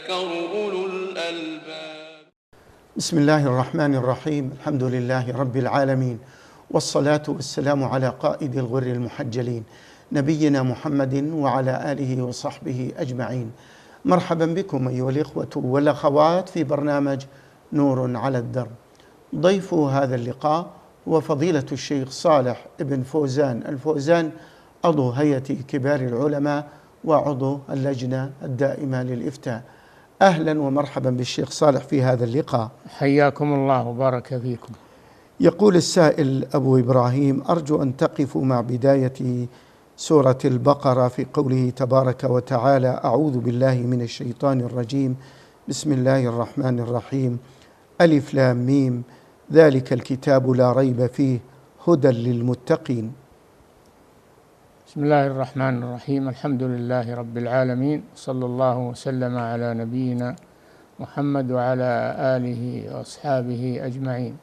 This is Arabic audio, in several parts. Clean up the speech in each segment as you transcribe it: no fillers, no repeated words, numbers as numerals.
أولو الألباب. بسم الله الرحمن الرحيم. الحمد لله رب العالمين، والصلاة والسلام على قائد الغر المحجلين نبينا محمد وعلى آله وصحبه أجمعين. مرحبا بكم أيها الإخوة والأخوات في برنامج نور على الدرب. ضيف هذا اللقاء هو فضيلة الشيخ صالح بن فوزان الفوزان، عضو هيئة كبار العلماء وعضو اللجنة الدائمة للإفتاء. أهلا ومرحبا بالشيخ صالح في هذا اللقاء. حياكم الله وبارك فيكم. يقول السائل أبو إبراهيم: أرجو أن تقفوا مع بداية سورة البقرة في قوله تبارك وتعالى: أعوذ بالله من الشيطان الرجيم، بسم الله الرحمن الرحيم، ألف لام ميم، ذلك الكتاب لا ريب فيه هدى للمتقين. بسم الله الرحمن الرحيم، الحمد لله رب العالمين، صلى الله وسلم على نبينا محمد وعلى آله وأصحابه أجمعين.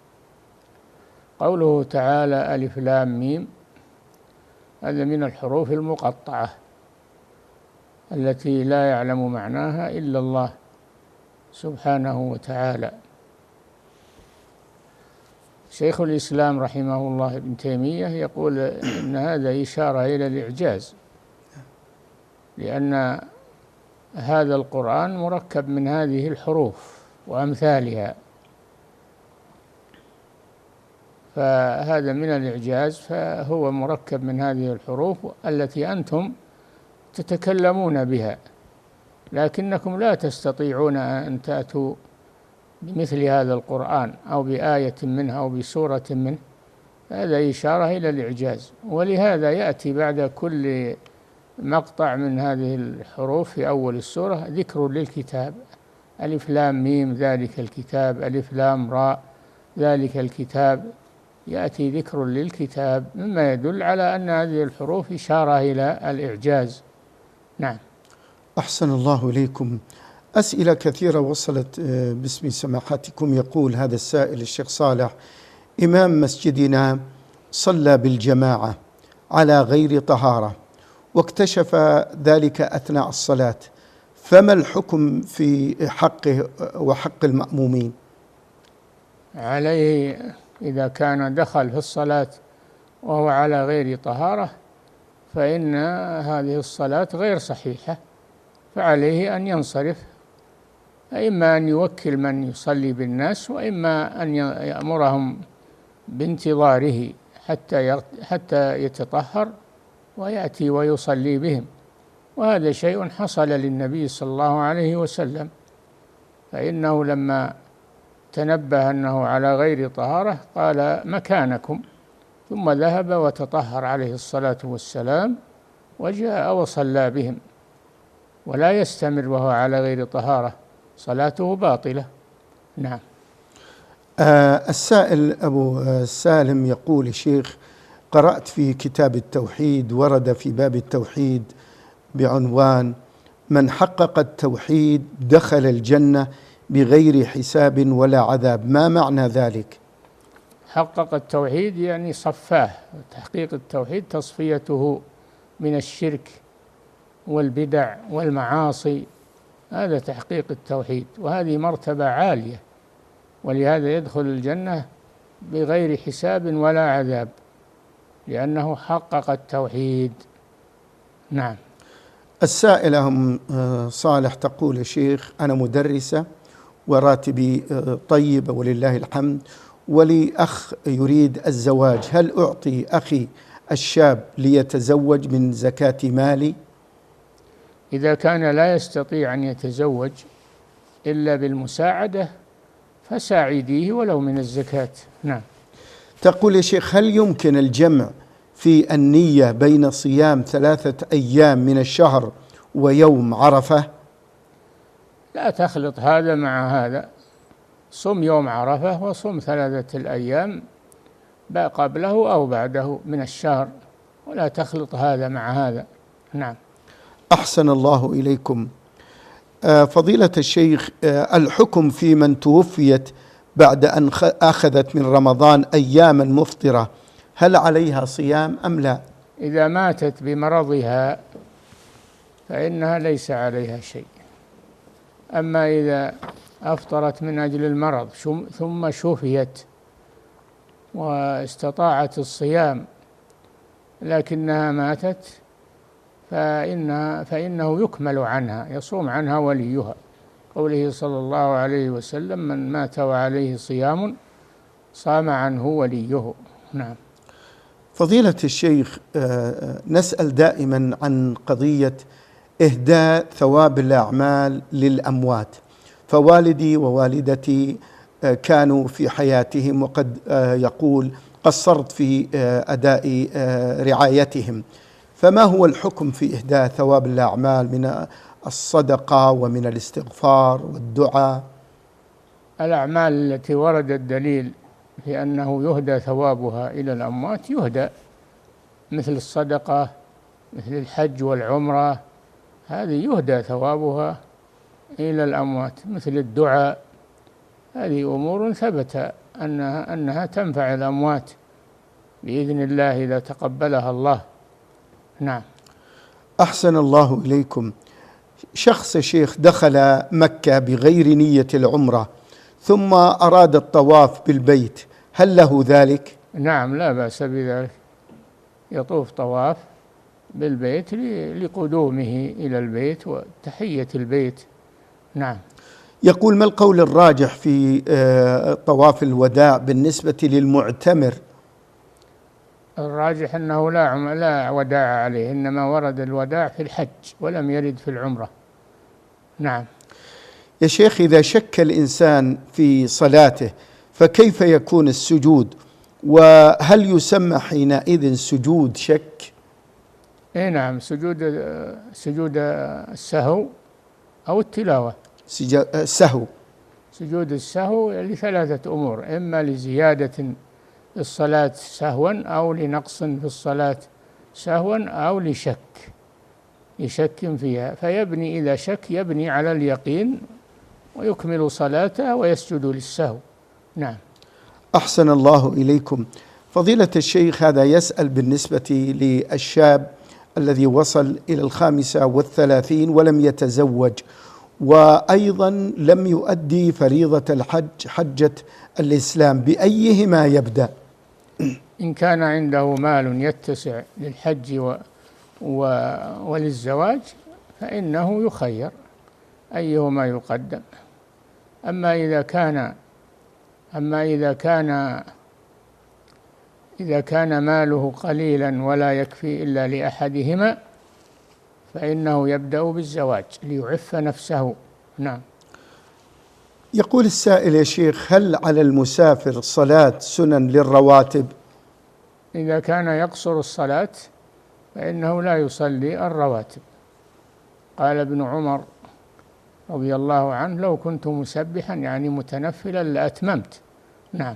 قوله تعالى ألف لام ميم، هذا من الحروف المقطعة التي لا يعلم معناها إلا الله سبحانه وتعالى. شيخ الإسلام رحمه الله ابن تيمية يقول إن هذا إشارة إلى الإعجاز، لأن هذا القرآن مركب من هذه الحروف وأمثالها، فهذا من الإعجاز، فهو مركب من هذه الحروف التي أنتم تتكلمون بها، لكنكم لا تستطيعون أن تأتوا بمثل هذا القرآن أو بآية منه أو بسورة منه. هذا إشارة إلى الإعجاز، ولهذا يأتي بعد كل مقطع من هذه الحروف في أول السورة ذكر للكتاب: ألف لام ميم ذلك الكتاب، ألف لام راء ذلك الكتاب، يأتي ذكر للكتاب، مما يدل على أن هذه الحروف إشارة إلى الإعجاز. نعم. أحسن الله إليكم. أسئلة كثيرة وصلت باسم سماحتكم. يقول هذا السائل الشيخ صالح: إمام مسجدنا صلى بالجماعة على غير طهارة واكتشف ذلك أثناء الصلاة، فما الحكم في حقه وحق المأمومين؟ عليه إذا كان دخل في الصلاة وهو على غير طهارة فإن هذه الصلاة غير صحيحة، فعليه أن ينصرف، إما أن يوكل من يصلي بالناس، وإما أن يأمرهم بانتظاره حتى يتطهر ويأتي ويصلي بهم. وهذا شيء حصل للنبي صلى الله عليه وسلم، فإنه لما تنبه أنه على غير طهارة قال مكانكم، ثم ذهب وتطهر عليه الصلاة والسلام وجاء وصلى بهم، ولا يستمر وهو على غير طهارة، صلاته باطلة. نعم. السائل أبو سالم يقول: شيخ، قرأت في كتاب التوحيد ورد في باب التوحيد بعنوان: من حقق التوحيد دخل الجنة بغير حساب ولا عذاب، ما معنى ذلك؟ حقق التوحيد يعني صفاه، تحقيق التوحيد تصفيته من الشرك والبدع والمعاصي، هذا تحقيق التوحيد، وهذه مرتبة عالية، ولهذا يدخل الجنة بغير حساب ولا عذاب، لأنه حقق التوحيد. نعم. السائلة أم صالح تقول: يا شيخ، أنا مدرسة وراتبي طيب ولله الحمد، ولي أخ يريد الزواج، هل أعطي أخي الشاب ليتزوج من زكاة مالي؟ إذا كان لا يستطيع أن يتزوج إلا بالمساعدة فساعديه ولو من الزكاة. نعم. تقول: يا شيخ، هل يمكن الجمع في النية بين صيام 3 أيام من الشهر ويوم عرفة؟ لا تخلط هذا مع هذا، صم يوم عرفة وصم 3 الأيام قبله أو بعده من الشهر، ولا تخلط هذا مع هذا. نعم. أحسن الله إليكم. فضيلة الشيخ، الحكم في من توفيت بعد أن أخذت من رمضان أياما مفطرة، هل عليها صيام أم لا؟ إذا ماتت بمرضها فإنها ليس عليها شيء، أما إذا أفطرت من أجل المرض ثم شفيت واستطاعت الصيام لكنها ماتت فإنه يكمل عنها، يصوم عنها وليها، قوله صلى الله عليه وسلم: من مات وعليه صيام صام عنه وليه. نعم. فضيلة الشيخ، نسأل دائما عن قضية إهداء ثواب الأعمال للأموات، فوالدي ووالدتي كانوا في حياتهم، وقد يقول قصرت في أداء رعايتهم، فما هو الحكم في إهداء ثواب الأعمال من الصدقة ومن الاستغفار والدعاء؟ الأعمال التي ورد الدليل في أنه يهدى ثوابها إلى الأموات يهدى، مثل الصدقة، مثل الحج والعمرة، هذه يهدى ثوابها إلى الأموات، مثل الدعاء، هذه أمور ثبت أنها تنفع الأموات بإذن الله إذا تقبلها الله. نعم. أحسن الله إليكم. شخص شيخ دخل مكة بغير نية العمرة ثم أراد الطواف بالبيت، هل له ذلك؟ نعم، لا بأس بذلك، يطوف طواف بالبيت لقدومه إلى البيت وتحية البيت. نعم. يقول: ما القول الراجح في طواف الوداع بالنسبة للمعتمر؟ الراجح أنه لا وداع عليه، إنما ورد الوداع في الحج ولم يرد في العمرة. نعم. يا شيخ، إذا شك الإنسان في صلاته فكيف يكون السجود؟ وهل يسمى حينئذ سجود شك؟ إيه نعم، سجود السهو أو التلاوة. سهو. سجود السهو لثلاثة أمور: إما لزيادة الصلاة سهوا، أو لنقص في الصلاة سهوا، أو لشك فيها، فيبني إذا شك يبني على اليقين ويكمل صلاته ويسجد للسهو. نعم. أحسن الله إليكم. فضيلة الشيخ، هذا يسأل بالنسبة للشاب الذي وصل إلى 35 ولم يتزوج، وأيضا لم يؤدي فريضة الحج، حجة الإسلام، بأيهما يبدأ؟ إن كان عنده مال يتسع للحج وللزواج فإنه يخير أيهما يقدم. أما إذا كان ماله قليلا ولا يكفي إلا لأحدهما فإنه يبدأ بالزواج ليعف نفسه. نعم. يقول السائل: يا شيخ، هل على المسافر صلاة سنن للرواتب؟ إذا كان يقصر الصلاة فإنه لا يصلي الرواتب. قال ابن عمر رضي الله عنه: لو كنت مسبحا يعني متنفلا لأتممت. نعم.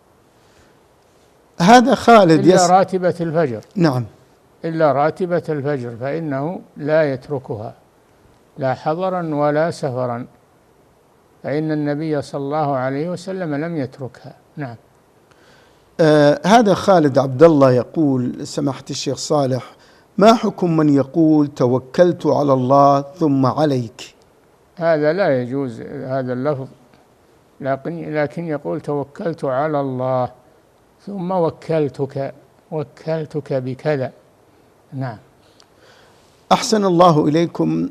هذا خالد إلا راتبة الفجر. نعم. إلا راتبة الفجر فإنه لا يتركها لا حضرا ولا سفرا، فإن النبي صلى الله عليه وسلم لم يتركها. نعم. هذا خالد عبد الله يقول: سماحة الشيخ صالح، ما حكم من يقول توكلت على الله ثم عليك؟ هذا لا يجوز هذا اللفظ، لكن يقول توكلت على الله ثم وكلتك بكذا. نعم. أحسن الله إليكم.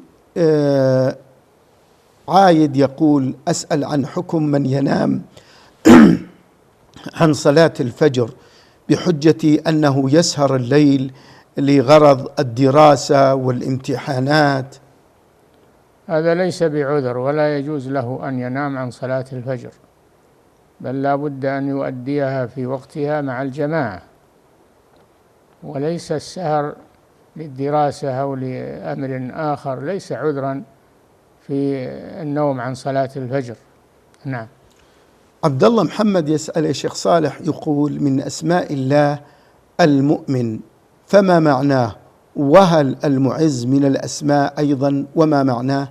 عايد يقول: أسأل عن حكم من ينام عن صلاة الفجر بحجة أنه يسهر الليل لغرض الدراسة والامتحانات. هذا ليس بعذر، ولا يجوز له أن ينام عن صلاة الفجر، بل لا بد أن يؤديها في وقتها مع الجماعة، وليس السهر للدراسة أو لأمر آخر ليس عذرا في النوم عن صلاة الفجر. نعم. عبد الله محمد يسأل: يا شيخ صالح، يقول من أسماء الله المؤمن، فما معناه؟ وهل المعز من الأسماء أيضا، وما معناه؟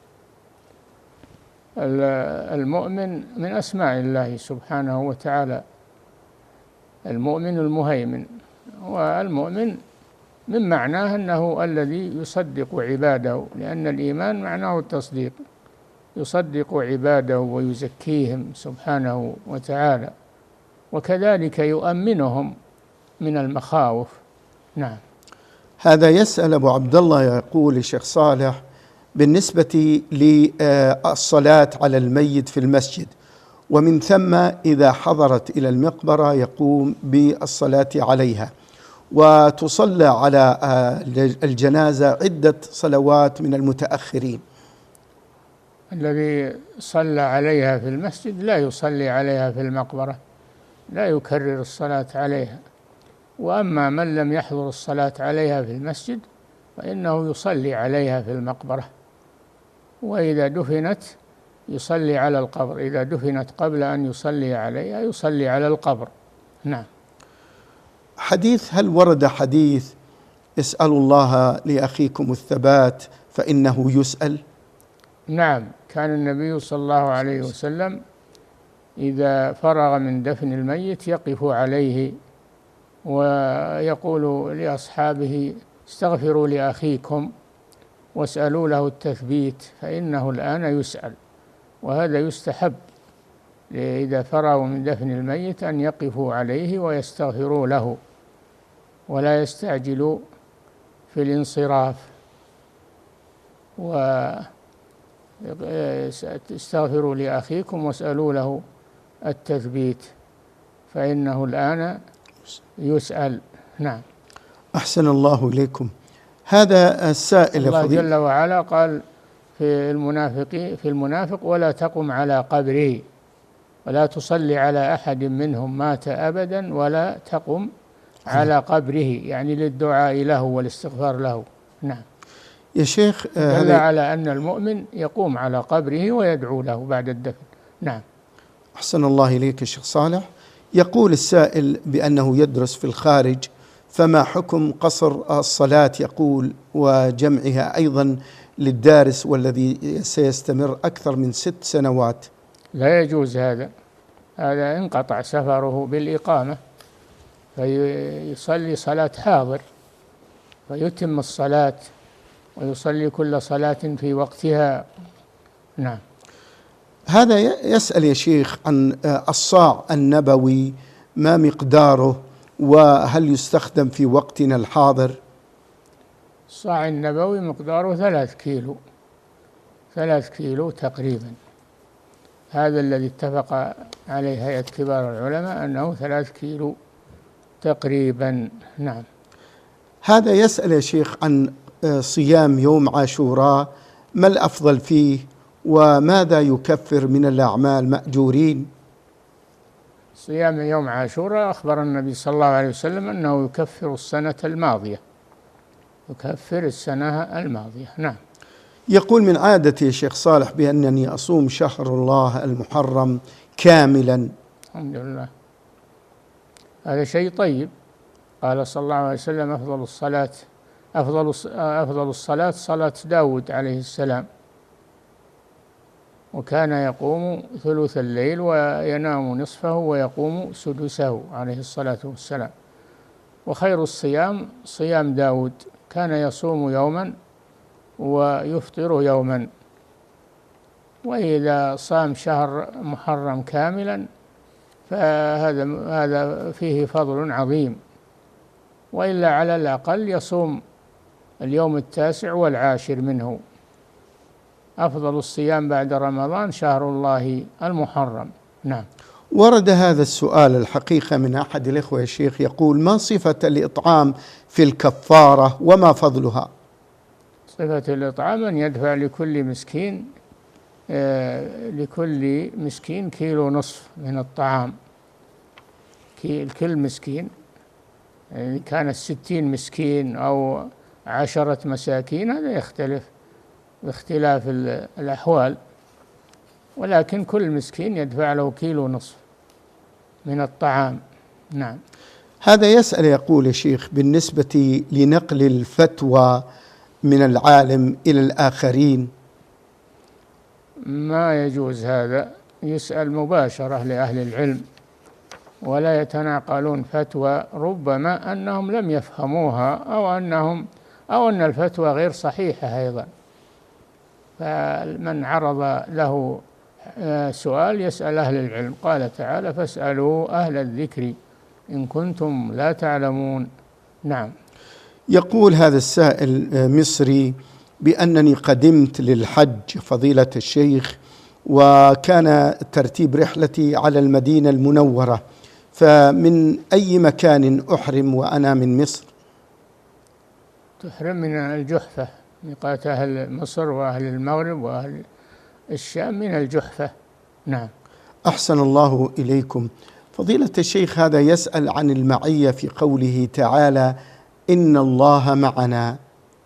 المؤمن من أسماء الله سبحانه وتعالى، المؤمن المهيمن، والمؤمن من معناه أنه الذي يصدق عباده، لأن الإيمان معناه التصديق، يصدق عباده ويزكيهم سبحانه وتعالى، وكذلك يؤمنهم من المخاوف. نعم. هذا يسأل أبو عبد الله، يقول الشيخ صالح: بالنسبة للصلاة على الميت في المسجد، ومن ثم إذا حضرت إلى المقبرة يقوم بالصلاة عليها، وتصلى على الجنازة عدة صلوات من المتأخرين. الذي صلى عليها في المسجد لا يصلي عليها في المقبرة، لا يكرر الصلاة عليها. وأما من لم يحضر الصلاة عليها في المسجد فإنه يصلي عليها في المقبرة، وإذا دفنت يصلي على القبر، إذا دفنت قبل أن يصلي عليها يصلي على القبر. نعم. حديث: هل ورد حديث اسألوا الله لأخيكم الثبات فإنه يسأل؟ نعم، كان النبي صلى الله عليه وسلم إذا فرغ من دفن الميت يقف عليه ويقول لأصحابه: استغفروا لأخيكم واسألوا له التثبيت فإنه الآن يسأل. وهذا يستحب إذا فرغوا من دفن الميت أن يقفوا عليه ويستغفروا له، ولا يستعجلوا في الانصراف، واستغفروا لأخيكم واسألوا له التثبيت فإنه الآن يسأل. نعم. أحسن الله إليكم. هذا السائل الله جل وعلا قال في المنافق: ولا تقم على قبره ولا تصلي على أحد منهم مات أبدا ولا تقم على قبره، يعني للدعاء له والاستغفار له. نعم. يا شيخ، دل على أن المؤمن يقوم على قبره ويدعو له بعد الدفن. نعم. أحسن الله إليك يا شيخ صالح. يقول السائل بأنه يدرس في الخارج، فما حكم قصر الصلاة يقول وجمعها أيضا للدارس والذي سيستمر أكثر من 6 سنوات؟ لا يجوز هذا انقطع سفره بالإقامة، فيصلي صلاة حاضر فيتم الصلاة ويصلي كل صلاة في وقتها. نعم. هذا يسأل يا شيخ عن الصاع النبوي، ما مقداره وهل يستخدم في وقتنا الحاضر؟ الصاع النبوي مقداره 3 كيلو تقريبا. هذا الذي اتفق عليه هيئة كبار العلماء أنه 3 كيلو تقريبا. نعم. هذا يسأل يا شيخ عن صيام يوم عاشوراء، ما الأفضل فيه وماذا يكفر من الأعمال مأجورين؟ صيام يوم عاشوراء أخبر النبي صلى الله عليه وسلم أنه يكفر السنة الماضية، نعم. يقول: من عادتي يا شيخ صالح بأنني أصوم شهر الله المحرم كاملا. الحمد لله، هذا شيء طيب. قال صلى الله عليه وسلم: أفضل الصلاة صلاة داود عليه السلام، وكان يقوم ثلث الليل وينام نصفه ويقوم سدسه عليه الصلاة والسلام. وخير الصيام صيام داود، كان يصوم يوما ويفطر يوما. وإذا صام شهر محرم كاملا فهذا فيه فضل عظيم، وإلا على الأقل يصوم اليوم 9 والعاشر منه. أفضل الصيام بعد رمضان شهر الله المحرم. نعم. ورد هذا السؤال الحقيقة من أحد الإخوة يا شيخ، يقول: ما صفة الإطعام في الكفارة وما فضلها؟ صفة الإطعام أن يدفع لكل مسكين 1.5 كيلو من الطعام. كل مسكين، يعني كانت 60 مسكين أو 10 مساكين هذا يختلف باختلاف الأحوال، ولكن كل مسكين يدفع له 1.5 كيلو من الطعام. نعم. هذا يسأل يقول: يا شيخ، بالنسبة لنقل الفتوى من العالم إلى الآخرين، ما يجوز هذا، يسأل مباشرة لأهل العلم ولا يتناقلون فتوى، ربما أنهم لم يفهموها أو أن الفتوى غير صحيحة أيضا. فمن عرض له سؤال يسأل أهل العلم. قال تعالى: فاسألوا أهل الذكر إن كنتم لا تعلمون. نعم. يقول هذا السائل مصري بأنني قدمت للحج فضيلة الشيخ، وكان ترتيب رحلتي على المدينة المنورة، فمن أي مكان أحرم وأنا من مصر؟ تحرم من الجحفة، ميقات أهل مصر وأهل المغرب وأهل الشام من الجحفة. نعم. أحسن الله إليكم. فضيلة الشيخ، هذا يسأل عن المعية في قوله تعالى: إن الله معنا.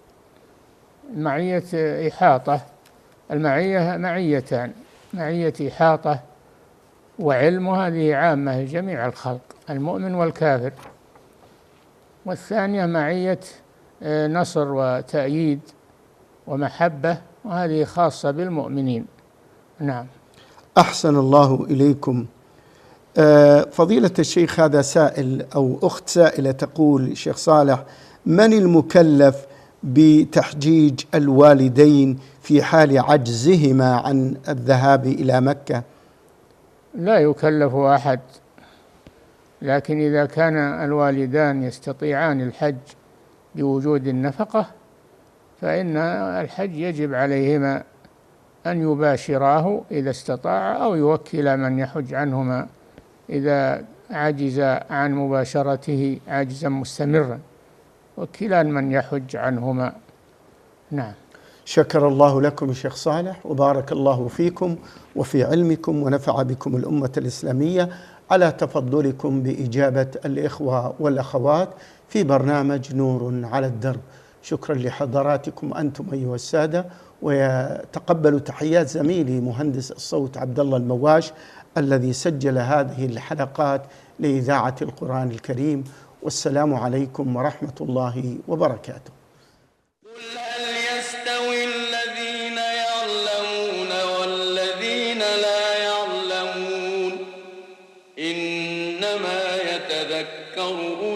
معية إحاطة. المعية معيتان: معية إحاطة وعلم، هذه عامة لجميع الخلق المؤمن والكافر، والثانية معية نصر وتأييد ومحبة، وهذه خاصة بالمؤمنين. نعم. أحسن الله إليكم. فضيلة الشيخ، هذا سائل أو أخت سائلة تقول: شيخ صالح، من المكلف بتحجيج الوالدين في حال عجزهما عن الذهاب إلى مكة؟ لا يكلف أحد، لكن إذا كان الوالدان يستطيعان الحج بوجود النفقة فإن الحج يجب عليهما أن يباشراه إذا استطاع، أو يوكل من يحج عنهما إذا عجز عن مباشرته عجزا مستمرا، وكلان من يحج عنهما. نعم. شكر الله لكم شيخ صالح، وبارك الله فيكم وفي علمكم، ونفع بكم الأمة الإسلامية على تفضلكم بإجابة الإخوة والأخوات في برنامج نور على الدرب. شكرا لحضراتكم أنتم أيها السادة، ويتقبل تحيات زميلي مهندس الصوت عبد الله المواش الذي سجل هذه الحلقات لإذاعة القرآن الكريم. والسلام عليكم ورحمة الله وبركاته. قل هل يستوي الذين يعلمون والذين لا يعلمون إنما يتذكر